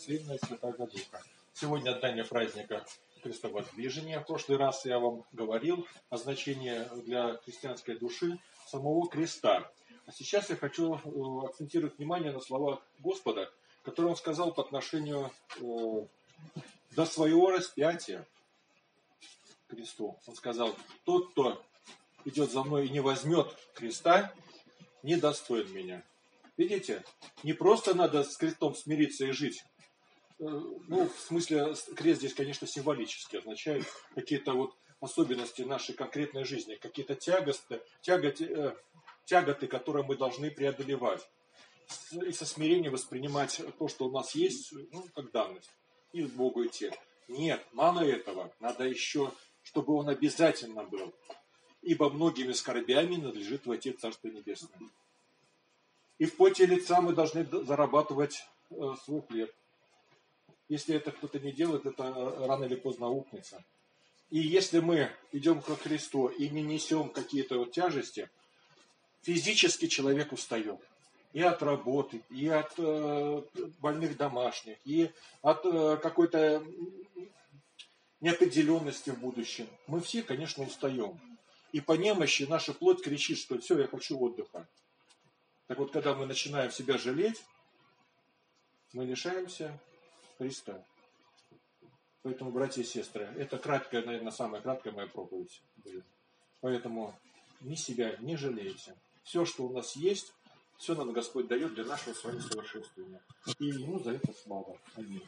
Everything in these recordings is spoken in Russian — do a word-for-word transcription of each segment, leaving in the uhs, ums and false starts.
Сына и Святаго Духа. Сегодня отдание праздника Крестовоздвижения. В прошлый раз я вам говорил о значении для христианской души самого креста. А сейчас я хочу акцентировать внимание на словах Господа, которые Он сказал по отношению э, до своего распятия к кресту. Он сказал: тот, кто идет за мной и не возьмет креста, не достоин меня. Видите, не просто надо с крестом смириться и жить. Ну, в смысле, крест здесь, конечно, символически означает какие-то вот особенности нашей конкретной жизни, какие-то тяготы, тяготы, тяготы, которые мы должны преодолевать. И со смирением воспринимать то, что у нас есть, ну, как данность. И к Богу идти. Нет, мало этого. Надо еще, чтобы он обязательно был. Ибо многими скорбями надлежит войти в Царство Небесное. И в поте лица мы должны зарабатывать э, свой хлеб. Если это кто-то не делает, это рано или поздно аукнется. И если мы идем ко Христу и не несем какие-то вот тяжести, физически человек устает. И от работы, и от э, больных домашних, и от э, какой-то неопределенности в будущем. Мы все, конечно, устаем. И по немощи наша плоть кричит, что все, я хочу отдыха. Так вот, когда мы начинаем себя жалеть, мы лишаемся Христа. Поэтому, братья и сестры, это краткая, наверное, самая краткая моя проповедь будет. Поэтому ни себя не жалейте. Все, что у нас есть, все нам Господь дает для нашего с вами совершенствования. И Ему за это слава. Аминь.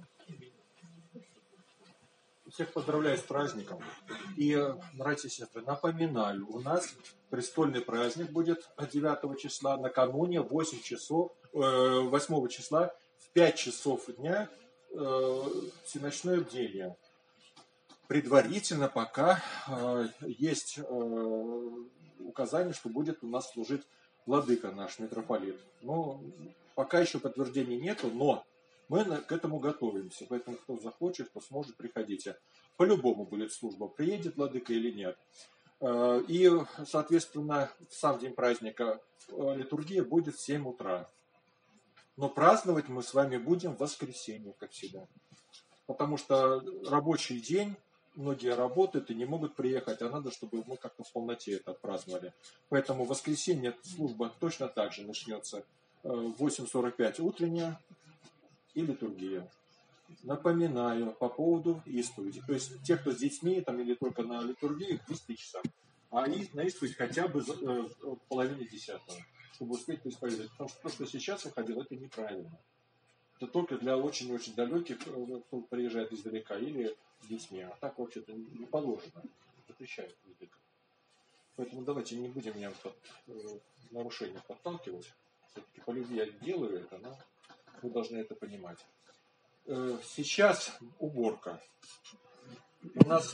Всех поздравляю с праздником. И, братья и сестры, напоминаю, у нас престольный праздник будет девятого числа, накануне восемь часов, восьмого числа в пять часов дня э, всеночное бдение. Предварительно пока э, есть э, указание, что будет у нас служить владыка наш, митрополит. Но пока еще подтверждений нету, но мы к этому готовимся. Поэтому кто захочет, кто сможет, приходите. По-любому будет служба, приедет владыка или нет. И, соответственно, в сам день праздника литургия будет в семь утра. Но праздновать мы с вами будем в воскресенье, как всегда. Потому что рабочий день, многие работают и не могут приехать, а надо, чтобы мы как-то в полноте это отпраздновали. Поэтому в воскресенье служба точно так же начнется в восемь сорок пять утренняя и литургия. Напоминаю по поводу исповеди. То есть те, кто с детьми там, или только на литургии, к десяти часам. А на исповедь хотя бы в половине десятого, чтобы успеть поисповедовать. Потому что то, что сейчас выходило, это неправильно. Это только для очень-очень далеких, кто приезжает издалека, или с детьми. А так вообще-то не положено. Запрещают владыка. Поэтому давайте не будем меня под нарушение подталкивать. Все-таки по любви я делаю это, но вы должны это понимать. Сейчас уборка. У нас